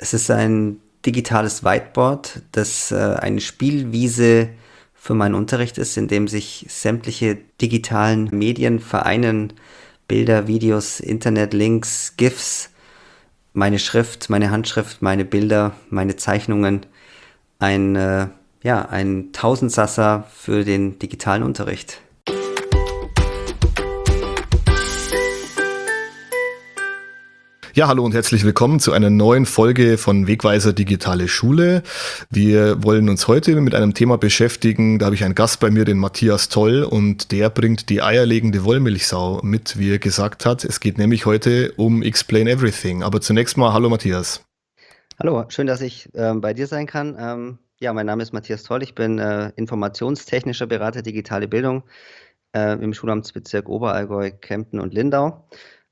Es ist ein digitales Whiteboard, das eine Spielwiese für meinen Unterricht ist, in dem sich sämtliche digitalen Medien vereinen: Bilder, Videos, Internetlinks, GIFs, meine Schrift, meine Handschrift, meine Bilder, meine Zeichnungen. Ein, ein Tausendsasser für den digitalen Unterricht. Ja, hallo und herzlich willkommen zu einer neuen Folge von Wegweiser Digitale Schule. Wir wollen uns heute mit einem Thema beschäftigen. Da habe ich einen Gast bei mir, den Matthias Toll, und der bringt die eierlegende Wollmilchsau mit, wie er gesagt hat. Es geht nämlich heute um Explain Everything. Aber zunächst mal, hallo Matthias. Hallo, schön, dass ich bei dir sein kann. Mein Name ist Matthias Toll, ich bin informationstechnischer Berater digitale Bildung im Schulamtsbezirk Oberallgäu, Kempten und Lindau.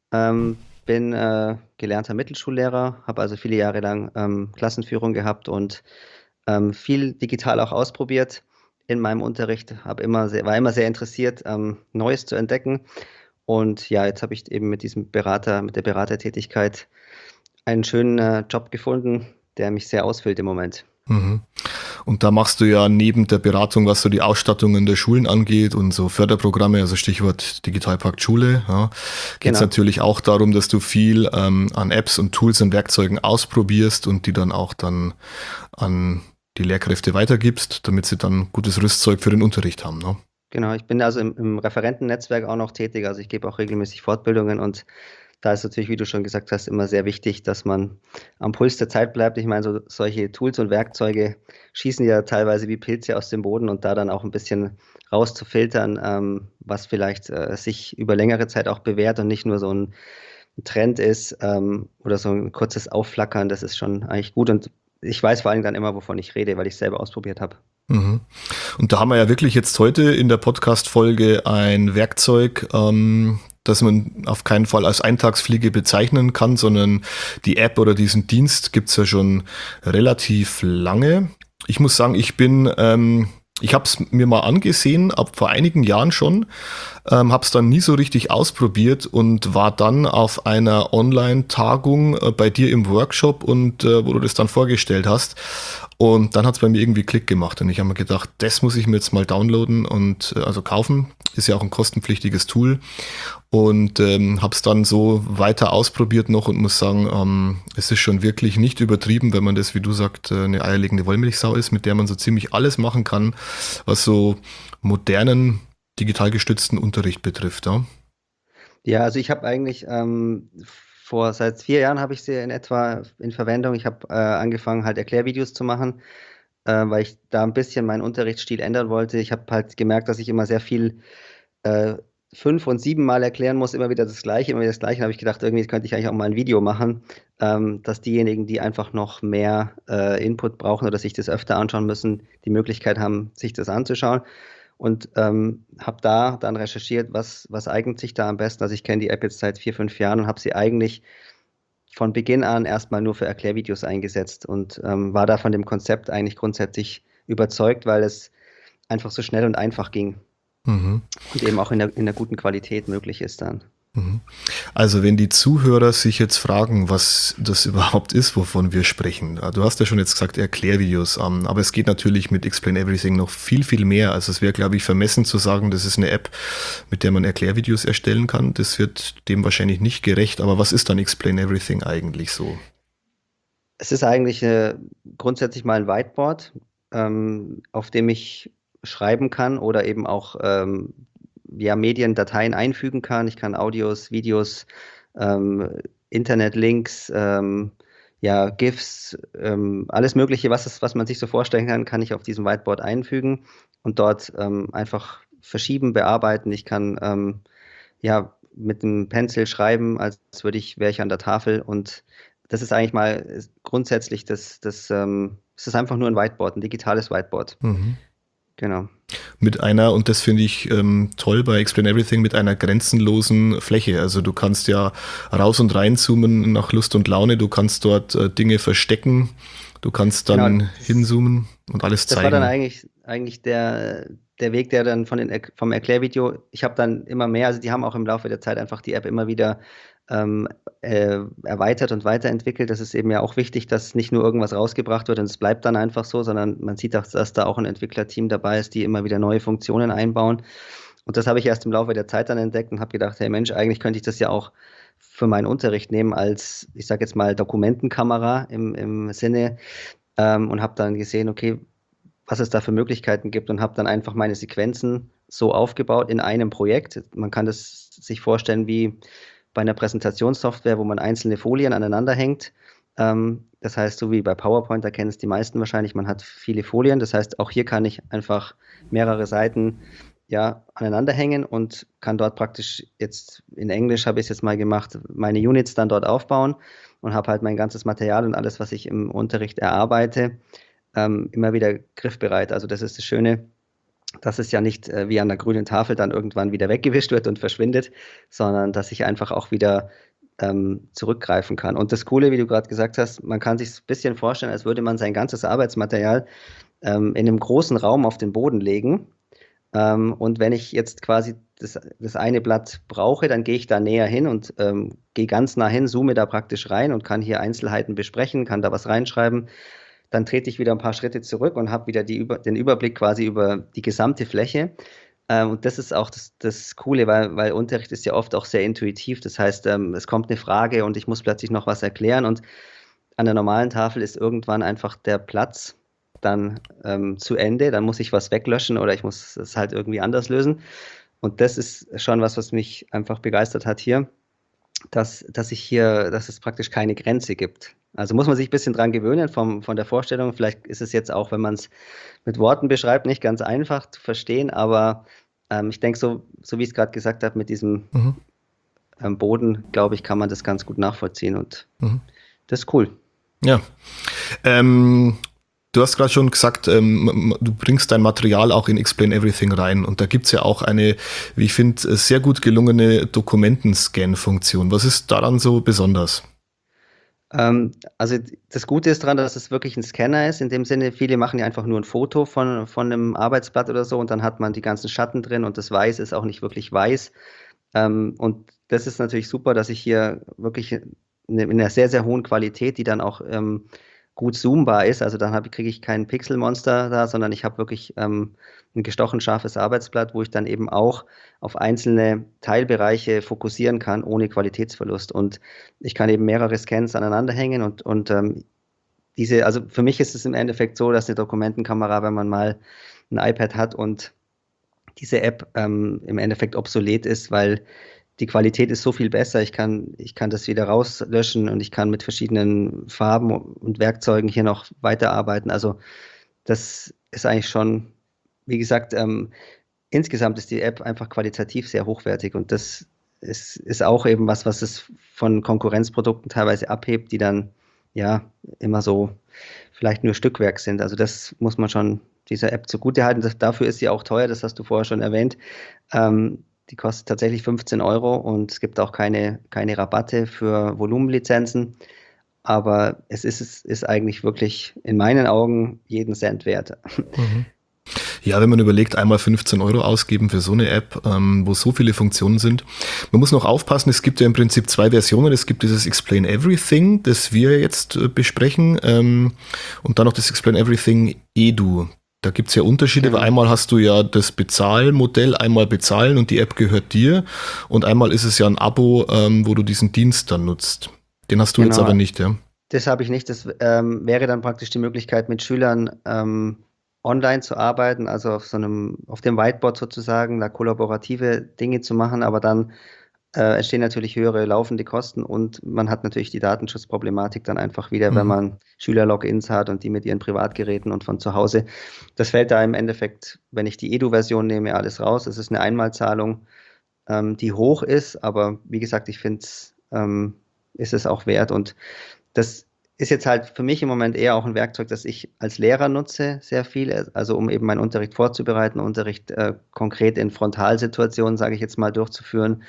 Bin gelernter Mittelschullehrer, habe also viele Jahre lang Klassenführung gehabt und viel digital auch ausprobiert in meinem Unterricht. War immer sehr interessiert, Neues zu entdecken. Und ja, jetzt habe ich eben mit der Beratertätigkeit einen schönen Job gefunden, der mich sehr ausfüllt im Moment. Mhm. Und da machst du ja neben der Beratung, was so die Ausstattungen der Schulen angeht und so Förderprogramme, also Stichwort Digitalpakt Schule, ja, geht es Genau. natürlich auch darum, dass du viel an Apps und Tools und Werkzeugen ausprobierst und die dann auch dann an die Lehrkräfte weitergibst, damit sie dann gutes Rüstzeug für den Unterricht haben. Ne? Genau, ich bin also im Referentennetzwerk auch noch tätig, also ich gebe auch regelmäßig Fortbildungen und da ist natürlich, wie du schon gesagt hast, immer sehr wichtig, dass man am Puls der Zeit bleibt. Ich meine, solche Tools und Werkzeuge schießen ja teilweise wie Pilze aus dem Boden und da dann auch ein bisschen rauszufiltern, was vielleicht sich über längere Zeit auch bewährt und nicht nur so ein Trend ist oder so ein kurzes Aufflackern, das ist schon eigentlich gut und ich weiß vor allem dann immer, wovon ich rede, weil ich es selber ausprobiert habe. Mhm. Und da haben wir ja wirklich jetzt heute in der Podcast-Folge ein Werkzeug, das man auf keinen Fall als Eintagsfliege bezeichnen kann, sondern die App oder diesen Dienst gibt's ja schon relativ lange. Ich muss sagen, ich habe es mir mal angesehen, ab vor einigen Jahren schon, habe es dann nie so richtig ausprobiert und war dann auf einer Online-Tagung bei dir im Workshop und wo du das dann vorgestellt hast. Und dann hat es bei mir irgendwie Klick gemacht und ich habe mir gedacht, das muss ich mir jetzt mal downloaden und also kaufen. Ist ja auch ein kostenpflichtiges Tool und habe es dann so weiter ausprobiert noch und muss sagen, es ist schon wirklich nicht übertrieben, wenn man das, wie du sagst, eine eierlegende Wollmilchsau ist, mit der man so ziemlich alles machen kann, was so modernen, digital gestützten Unterricht betrifft. Ja? Ja, also ich habe eigentlich seit 4 Jahren habe ich sie in etwa in Verwendung. Ich habe angefangen, halt Erklärvideos zu machen, weil ich da ein bisschen meinen Unterrichtsstil ändern wollte. Ich habe halt gemerkt, dass ich immer sehr viel äh, 5- und 7-mal erklären muss, immer wieder das Gleiche, immer wieder das Gleiche. Da habe ich gedacht, irgendwie könnte ich eigentlich auch mal ein Video machen, dass diejenigen, die einfach noch mehr Input brauchen oder sich das öfter anschauen müssen, die Möglichkeit haben, sich das anzuschauen. Und habe da dann recherchiert, was eignet sich da am besten. Also ich kenne die App jetzt seit 4, 5 Jahren und habe sie eigentlich von Beginn an erstmal nur für Erklärvideos eingesetzt und war da von dem Konzept eigentlich grundsätzlich überzeugt, weil es einfach so schnell und einfach ging Mhm. und eben auch in der guten Qualität möglich ist dann. Mhm. Also wenn die Zuhörer sich jetzt fragen, was das überhaupt ist, wovon wir sprechen. Du hast ja schon jetzt gesagt, Erklärvideos, aber es geht natürlich mit Explain Everything noch viel, viel mehr. Also es wäre, glaube ich, vermessen zu sagen, das ist eine App, mit der man Erklärvideos erstellen kann. Das wird dem wahrscheinlich nicht gerecht. Aber was ist dann Explain Everything eigentlich so? Es ist eigentlich grundsätzlich mal ein Whiteboard, auf dem ich schreiben kann oder eben auch ja, Mediendateien einfügen kann. Ich kann Audios, Videos, ähm, Internetlinks, ja, GIFs, alles Mögliche, was man sich so vorstellen kann, kann ich auf diesem Whiteboard einfügen und dort einfach verschieben, bearbeiten. Ich kann ja mit einem Pencil schreiben, wäre ich an der Tafel und das ist eigentlich mal grundsätzlich es ist einfach nur ein Whiteboard, ein digitales Whiteboard. Mhm. Genau. Mit einer, und das finde ich toll bei Explain Everything, mit einer grenzenlosen Fläche. Also du kannst ja raus und reinzoomen nach Lust und Laune, du kannst dort Dinge verstecken, du kannst Genau, dann hinzoomen und alles das war dann zeigen. eigentlich der Weg, der dann vom Erklärvideo, ich habe dann immer mehr, also die haben auch im Laufe der Zeit einfach die App immer wieder ähm, erweitert und weiterentwickelt. Das ist eben ja auch wichtig, dass nicht nur irgendwas rausgebracht wird und es bleibt dann einfach so, sondern man sieht auch, dass da auch ein Entwicklerteam dabei ist, die immer wieder neue Funktionen einbauen. Und das habe ich erst im Laufe der Zeit dann entdeckt und habe gedacht, hey Mensch, eigentlich könnte ich das ja auch für meinen Unterricht nehmen als, ich sage jetzt mal, Dokumentenkamera im Sinne, und habe dann gesehen, okay, was es da für Möglichkeiten gibt und habe dann einfach meine Sequenzen so aufgebaut in einem Projekt. Man kann das sich vorstellen wie bei einer Präsentationssoftware, wo man einzelne Folien aneinander hängt. Das heißt, so wie bei PowerPoint, da kennen es die meisten wahrscheinlich, man hat viele Folien. Das heißt, auch hier kann ich einfach mehrere Seiten ja, aneinander hängen und kann dort praktisch jetzt, in Englisch habe ich es jetzt mal gemacht, meine Units dann dort aufbauen und habe halt mein ganzes Material und alles, was ich im Unterricht erarbeite, immer wieder griffbereit. Also das ist das Schöne, dass es ja nicht wie an der grünen Tafel dann irgendwann wieder weggewischt wird und verschwindet, sondern dass ich einfach auch wieder zurückgreifen kann. Und das Coole, wie du gerade gesagt hast, man kann sich ein bisschen vorstellen, als würde man sein ganzes Arbeitsmaterial in einem großen Raum auf den Boden legen. Und wenn ich jetzt quasi das eine Blatt brauche, dann gehe ich da näher hin und gehe ganz nah hin, zoome da praktisch rein und kann hier Einzelheiten besprechen, kann da was reinschreiben. Dann trete ich wieder ein paar Schritte zurück und habe wieder den Überblick quasi über die gesamte Fläche. Und das ist auch das Coole, weil Unterricht ist ja oft auch sehr intuitiv. Das heißt, es kommt eine Frage und ich muss plötzlich noch was erklären. Und an der normalen Tafel ist irgendwann einfach der Platz dann zu Ende. Dann muss ich was weglöschen oder ich muss es halt irgendwie anders lösen. Und das ist schon was mich einfach begeistert hat hier, dass es praktisch keine Grenze gibt. Also muss man sich ein bisschen dran gewöhnen von der Vorstellung. Vielleicht ist es jetzt auch, wenn man es mit Worten beschreibt, nicht ganz einfach zu verstehen, aber ich denke, so wie ich es gerade gesagt habe, mit diesem Boden, glaube ich, kann man das ganz gut nachvollziehen und das ist cool. Ja. Du hast gerade schon gesagt, du bringst dein Material auch in Explain Everything rein und da gibt's ja auch eine, wie ich finde, sehr gut gelungene Dokumentenscan-Funktion. Was ist daran so besonders? Also das Gute ist daran, dass es wirklich ein Scanner ist. In dem Sinne, viele machen ja einfach nur ein Foto von einem Arbeitsblatt oder so und dann hat man die ganzen Schatten drin und das Weiß ist auch nicht wirklich weiß. Und das ist natürlich super, dass ich hier wirklich in einer sehr, sehr hohen Qualität, die dann auch gut zoombar ist. Also dann kriege ich kein Pixelmonster da, sondern ich habe wirklich ein gestochen scharfes Arbeitsblatt, wo ich dann eben auch auf einzelne Teilbereiche fokussieren kann, ohne Qualitätsverlust. Und ich kann eben mehrere Scans aneinander hängen und also für mich ist es im Endeffekt so, dass eine Dokumentenkamera, wenn man mal ein iPad hat und diese App im Endeffekt obsolet ist, weil die Qualität ist so viel besser. Ich kann das wieder rauslöschen und ich kann mit verschiedenen Farben und Werkzeugen hier noch weiterarbeiten. Also das ist eigentlich schon, wie gesagt, insgesamt ist die App einfach qualitativ sehr hochwertig und das ist auch eben was es von Konkurrenzprodukten teilweise abhebt, die dann ja immer so vielleicht nur Stückwerk sind. Also das muss man schon dieser App zugutehalten. Dafür ist sie auch teuer, das hast du vorher schon erwähnt. Die kostet tatsächlich 15 Euro und es gibt auch keine Rabatte für Volumenlizenzen. Aber es ist eigentlich wirklich in meinen Augen jeden Cent wert. Mhm. Ja, wenn man überlegt, einmal 15 Euro ausgeben für so eine App, wo so viele Funktionen sind. Man muss noch aufpassen, es gibt ja im Prinzip zwei Versionen. Es gibt dieses Explain Everything, das wir jetzt besprechen, und dann noch das Explain Everything Edu. Da gibt's ja Unterschiede, Genau. weil einmal hast du ja das Bezahlmodell, einmal bezahlen und die App gehört dir und einmal ist es ja ein Abo, wo du diesen Dienst dann nutzt. Den hast du jetzt Genau. aber nicht, ja? Das habe ich nicht. Das wäre dann praktisch die Möglichkeit, mit Schülern online zu arbeiten, also auf dem Whiteboard sozusagen, da kollaborative Dinge zu machen, aber dann entstehen natürlich höhere laufende Kosten und man hat natürlich die Datenschutzproblematik dann einfach wieder, wenn man Schüler-Logins hat und die mit ihren Privatgeräten und von zu Hause. Das fällt da im Endeffekt, wenn ich die Edu-Version nehme, alles raus. Es ist eine Einmalzahlung, die hoch ist, aber wie gesagt, ich finde ist es auch wert und das ist jetzt halt für mich im Moment eher auch ein Werkzeug, das ich als Lehrer nutze, sehr viel, also um eben meinen Unterricht vorzubereiten, Unterricht konkret in Frontalsituationen, sage ich jetzt mal, durchzuführen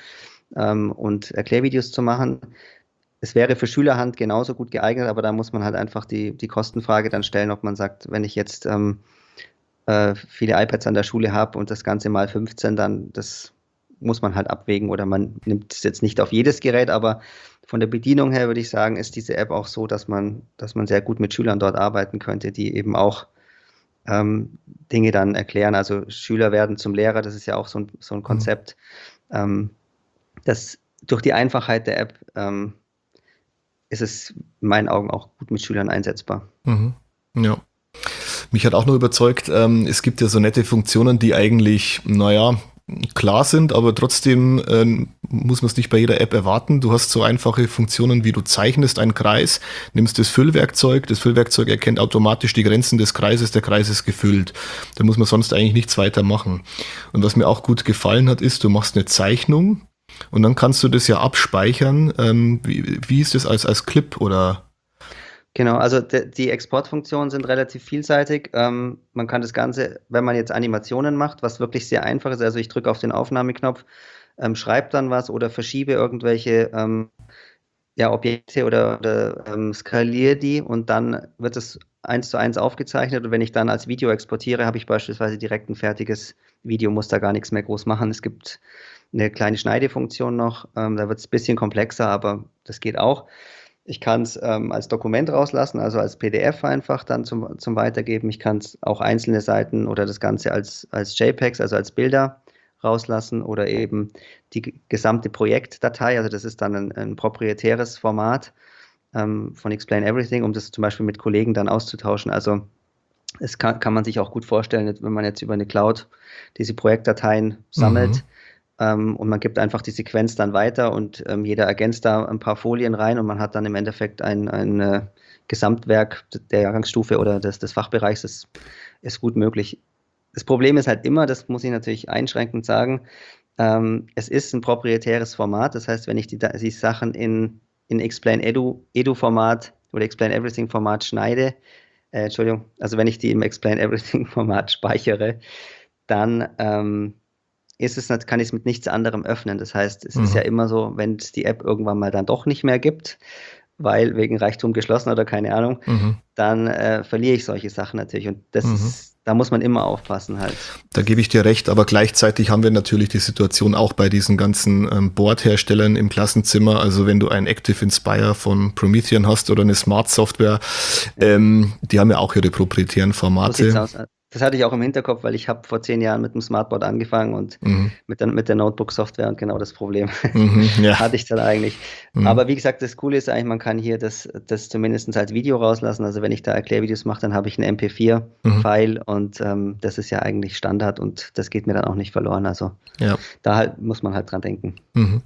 und Erklärvideos zu machen. Es wäre für Schülerhand genauso gut geeignet, aber da muss man halt einfach die Kostenfrage dann stellen, ob man sagt, wenn ich jetzt viele iPads an der Schule habe und das Ganze mal 15, dann muss man halt abwägen oder man nimmt es jetzt nicht auf jedes Gerät, aber von der Bedienung her würde ich sagen, ist diese App auch so, dass man sehr gut mit Schülern dort arbeiten könnte, die eben auch Dinge dann erklären. Also Schüler werden zum Lehrer, das ist ja auch so ein Konzept, das durch die Einfachheit der App ist es in meinen Augen auch gut mit Schülern einsetzbar. Ja. Mich hat auch noch überzeugt, es gibt ja so nette Funktionen, die eigentlich, naja, klar sind, aber trotzdem muss man es nicht bei jeder App erwarten. Du hast so einfache Funktionen, wie du zeichnest einen Kreis, nimmst das Füllwerkzeug erkennt automatisch die Grenzen des Kreises, der Kreis ist gefüllt. Da muss man sonst eigentlich nichts weiter machen. Und was mir auch gut gefallen hat, ist, du machst eine Zeichnung und dann kannst du das ja abspeichern. Wie ist das als Clip oder? Genau, also die Exportfunktionen sind relativ vielseitig. Man kann das Ganze, wenn man jetzt Animationen macht, was wirklich sehr einfach ist, also ich drücke auf den Aufnahmeknopf, schreibe dann was oder verschiebe irgendwelche Objekte oder skaliere die und dann wird es 1:1 aufgezeichnet und wenn ich dann als Video exportiere, habe ich beispielsweise direkt ein fertiges Video, muss da gar nichts mehr groß machen. Es gibt eine kleine Schneidefunktion noch, da wird es ein bisschen komplexer, aber das geht auch. Ich kann es als Dokument rauslassen, also als PDF einfach dann zum Weitergeben. Ich kann es auch einzelne Seiten oder das Ganze als JPEGs, also als Bilder rauslassen oder eben die gesamte Projektdatei. Also das ist dann ein proprietäres Format von Explain Everything, um das zum Beispiel mit Kollegen dann auszutauschen. Also es kann man sich auch gut vorstellen, wenn man jetzt über eine Cloud diese Projektdateien sammelt. Und man gibt einfach die Sequenz dann weiter und jeder ergänzt da ein paar Folien rein und man hat dann im Endeffekt ein Gesamtwerk der Jahrgangsstufe oder des Fachbereichs. Das ist gut möglich. Das Problem ist halt immer, das muss ich natürlich einschränkend sagen, es ist ein proprietäres Format. Das heißt, wenn ich die Sachen in Explain Edu-Format oder Explain Everything-Format schneide, also wenn ich die im Explain Everything-Format speichere, dann kann ich es mit nichts anderem öffnen. Das heißt, es ist ja immer so, wenn es die App irgendwann mal dann doch nicht mehr gibt, weil wegen Reichtum geschlossen oder keine Ahnung, dann verliere ich solche Sachen natürlich. Und da muss man immer aufpassen halt. Da gebe ich dir recht, aber gleichzeitig haben wir natürlich die Situation auch bei diesen ganzen Boardherstellern im Klassenzimmer. Also wenn du ein Active Inspire von Promethean hast oder eine Smart Software, die haben ja auch ihre proprietären Formate. So sieht's aus. Das hatte ich auch im Hinterkopf, weil ich habe vor 10 Jahren mit dem Smartboard angefangen und mit der Notebook-Software und genau das Problem hatte ich dann eigentlich. Aber wie gesagt, das Coole ist eigentlich, man kann hier das zumindest als Video rauslassen. Also wenn ich da Erklärvideos mache, dann habe ich einen MP4-File und das ist ja eigentlich Standard und das geht mir dann auch nicht verloren. Also da halt muss man halt dran denken.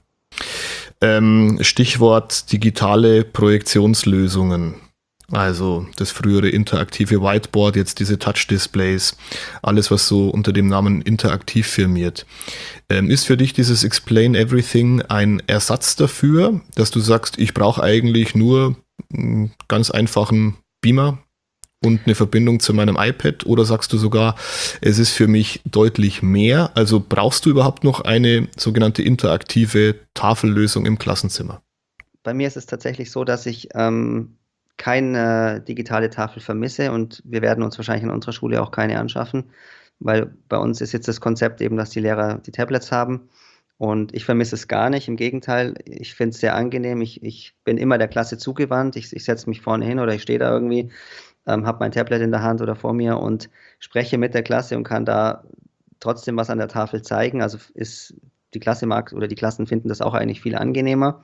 Stichwort digitale Projektionslösungen. Also das frühere interaktive Whiteboard, jetzt diese Touch-Displays, alles, was so unter dem Namen interaktiv firmiert. Ist für dich dieses Explain Everything ein Ersatz dafür, dass du sagst, ich brauche eigentlich nur einen ganz einfachen Beamer und eine Verbindung zu meinem iPad? Oder sagst du sogar, es ist für mich deutlich mehr? Also brauchst du überhaupt noch eine sogenannte interaktive Tafellösung im Klassenzimmer? Bei mir ist es tatsächlich so, dass ich keine digitale Tafel vermisse und wir werden uns wahrscheinlich in unserer Schule auch keine anschaffen, weil bei uns ist jetzt das Konzept eben, dass die Lehrer die Tablets haben und ich vermisse es gar nicht, im Gegenteil, ich finde es sehr angenehm, ich bin immer der Klasse zugewandt, ich setze mich vorne hin oder ich stehe da irgendwie, habe mein Tablet in der Hand oder vor mir und spreche mit der Klasse und kann da trotzdem was an der Tafel zeigen, also ist die Klasse mag oder die Klassen finden das auch eigentlich viel angenehmer.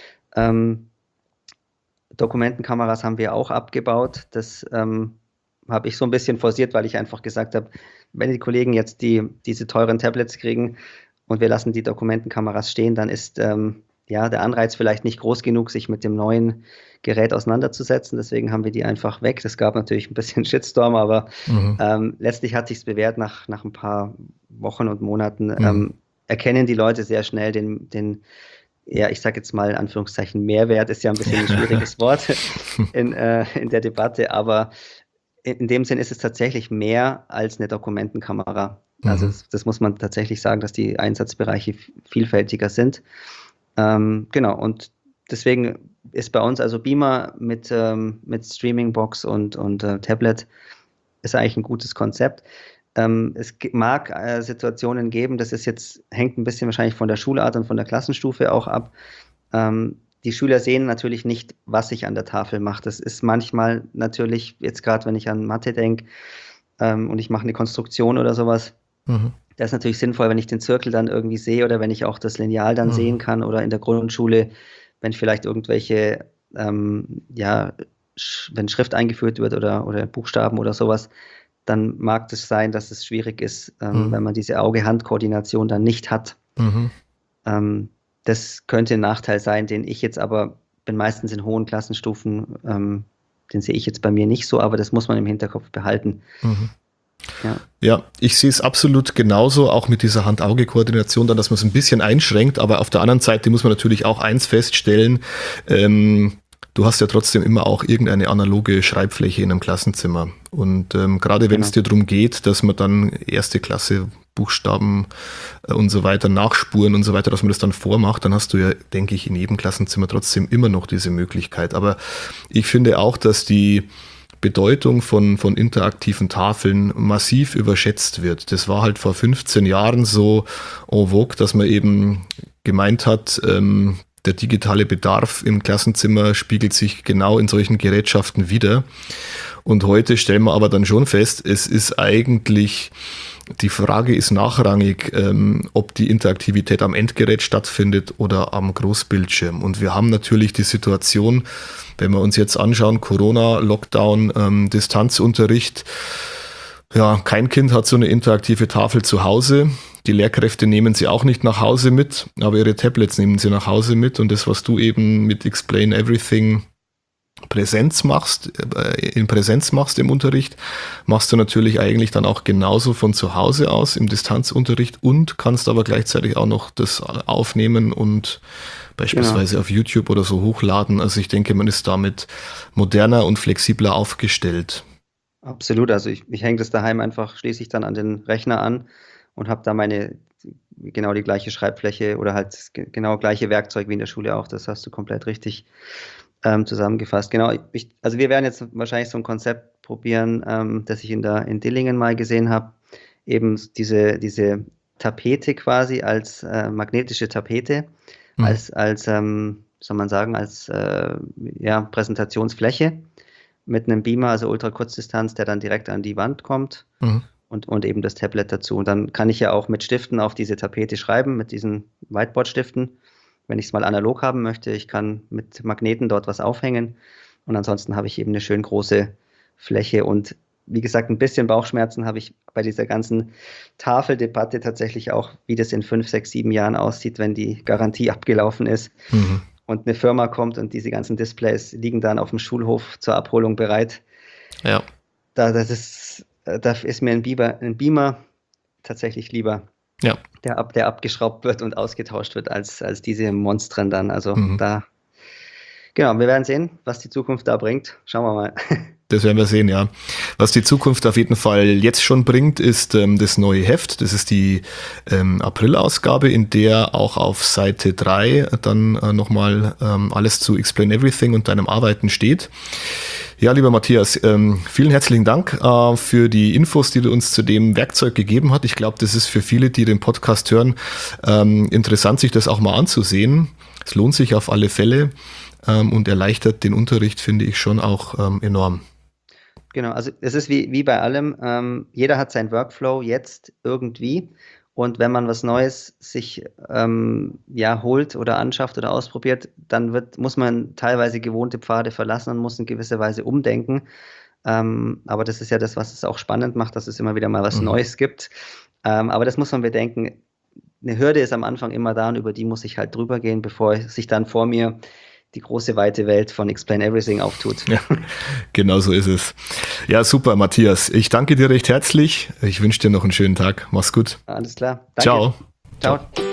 Dokumentenkameras haben wir auch abgebaut. Das habe ich so ein bisschen forciert, weil ich einfach gesagt habe, wenn die Kollegen jetzt diese teuren Tablets kriegen und wir lassen die Dokumentenkameras stehen, dann ist der Anreiz vielleicht nicht groß genug, sich mit dem neuen Gerät auseinanderzusetzen. Deswegen haben wir die einfach weg. Das gab natürlich ein bisschen Shitstorm, aber letztlich hat sich's bewährt nach ein paar Wochen und Monaten. Erkennen die Leute sehr schnell ich sage jetzt mal in Anführungszeichen Mehrwert, ist ja ein bisschen ein schwieriges Wort in der Debatte, aber in dem Sinn ist es tatsächlich mehr als eine Dokumentenkamera. Also das muss man tatsächlich sagen, dass die Einsatzbereiche vielfältiger sind. Genau, und deswegen ist bei uns also Beamer mit Streamingbox und Tablet ist eigentlich ein gutes Konzept. mag Situationen geben, hängt ein bisschen wahrscheinlich von der Schulart und von der Klassenstufe auch ab. Die Schüler sehen natürlich nicht, was ich an der Tafel mache. Das ist manchmal natürlich, jetzt gerade wenn ich an Mathe denke und ich mache eine Konstruktion oder sowas, das ist natürlich sinnvoll, wenn ich den Zirkel dann irgendwie sehe oder wenn ich auch das Lineal dann sehen kann oder in der Grundschule, wenn vielleicht irgendwelche, wenn Schrift eingeführt wird oder Buchstaben oder sowas, dann mag es sein, dass es schwierig ist, wenn man diese Auge-Hand-Koordination dann nicht hat. Das könnte ein Nachteil sein, den ich jetzt aber, bin meistens in hohen Klassenstufen, den sehe ich jetzt bei mir nicht so, aber das muss man im Hinterkopf behalten. Ja, ich sehe es absolut genauso, auch mit dieser Hand-Auge-Koordination, dann, dass man es ein bisschen einschränkt, aber auf der anderen Seite muss man natürlich auch eins feststellen, du hast ja trotzdem immer auch irgendeine analoge Schreibfläche in einem Klassenzimmer. Und gerade wenn es dir darum geht, dass man dann erste Klasse Buchstaben und so weiter, Nachspuren und so weiter, dass man das dann vormacht, dann hast du ja, denke ich, in jedem Klassenzimmer trotzdem immer noch diese Möglichkeit. Aber ich finde auch, dass die Bedeutung von interaktiven Tafeln massiv überschätzt wird. Das war halt vor 15 Jahren so en vogue, dass man eben gemeint hat, der digitale Bedarf im Klassenzimmer spiegelt sich genau in solchen Gerätschaften wider. Und heute stellen wir aber dann schon fest, es ist eigentlich, die Frage ist nachrangig, ob die Interaktivität am Endgerät stattfindet oder am Großbildschirm. Und wir haben natürlich die Situation, wenn wir uns jetzt anschauen, Corona, Lockdown, Distanzunterricht, ja, kein Kind hat so eine interaktive Tafel zu Hause. Die Lehrkräfte nehmen sie auch nicht nach Hause mit, aber ihre Tablets nehmen sie nach Hause mit. Und das, was du eben mit Explain Everything in Präsenz machst im Unterricht, machst du natürlich eigentlich dann auch genauso von zu Hause aus im Distanzunterricht und kannst aber gleichzeitig auch noch das aufnehmen und beispielsweise auf YouTube oder so hochladen. Also ich denke, man ist damit moderner und flexibler aufgestellt. Absolut, also ich hänge das daheim einfach, schließe ich dann an den Rechner an und habe da genau die gleiche Schreibfläche oder halt genau gleiche Werkzeug wie in der Schule auch. Das hast du komplett richtig zusammengefasst. Genau, also wir werden jetzt wahrscheinlich so ein Konzept probieren, das ich in Dillingen mal gesehen habe. Eben diese Tapete quasi als magnetische Tapete, als soll man sagen, als Präsentationsfläche mit einem Beamer, also Ultrakurzdistanz, der dann direkt an die Wand kommt. Und eben das Tablet dazu. Und dann kann ich ja auch mit Stiften auf diese Tapete schreiben, mit diesen Whiteboard-Stiften, wenn ich es mal analog haben möchte. Ich kann mit Magneten dort was aufhängen und ansonsten habe ich eben eine schön große Fläche. Und wie gesagt, ein bisschen Bauchschmerzen habe ich bei dieser ganzen Tafeldebatte tatsächlich auch, wie das in 5, 6, 7 Jahren aussieht, wenn die Garantie abgelaufen ist und eine Firma kommt und diese ganzen Displays liegen dann auf dem Schulhof zur Abholung bereit. Ja. Da ist mir ein Beamer tatsächlich lieber, der abgeschraubt wird und ausgetauscht wird, als diese Monstren dann. Also genau, wir werden sehen, was die Zukunft da bringt. Schauen wir mal. Das werden wir sehen, ja. Was die Zukunft auf jeden Fall jetzt schon bringt, ist das neue Heft. Das ist die April-Ausgabe, in der auch auf Seite 3 dann nochmal alles zu Explain Everything und deinem Arbeiten steht. Ja, lieber Matthias, vielen herzlichen Dank für die Infos, die du uns zu dem Werkzeug gegeben hast. Ich glaube, das ist für viele, die den Podcast hören, interessant, sich das auch mal anzusehen. Es lohnt sich auf alle Fälle und erleichtert den Unterricht, finde ich, schon auch enorm. Genau, also es ist wie bei allem, jeder hat seinen Workflow jetzt irgendwie. Und wenn man was Neues sich holt oder anschafft oder ausprobiert, dann muss man teilweise gewohnte Pfade verlassen und muss in gewisser Weise umdenken. Aber das ist ja das, was es auch spannend macht, dass es immer wieder mal was Neues gibt. Aber das muss man bedenken. Eine Hürde ist am Anfang immer da und über die muss ich halt drüber gehen, bevor sich dann vor mir die große, weite Welt von Explain Everything auftut. Ja, genau so ist es. Ja, super, Matthias. Ich danke dir recht herzlich. Ich wünsche dir noch einen schönen Tag. Mach's gut. Alles klar. Danke. Ciao. Ciao.